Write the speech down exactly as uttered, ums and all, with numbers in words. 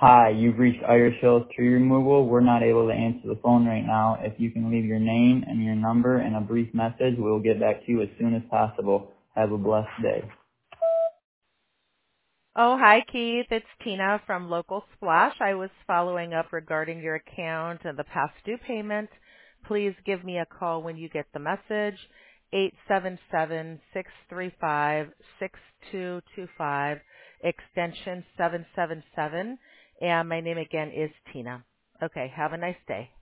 Hi, you've reached Irish Hills Tree Removal. We're not able to answer the phone right now. If you can leave your name and your number and a brief message, we'll get back to you as soon as possible. Have a blessed day. Oh, hi, Keith. It's Tina from Local Splash. I was following up regarding your account and the past due payment. Please give me a call when you get the message, eight seven seven, six three five, six two two five, extension seven seven seven. And my name again is Tina. Okay, have a nice day.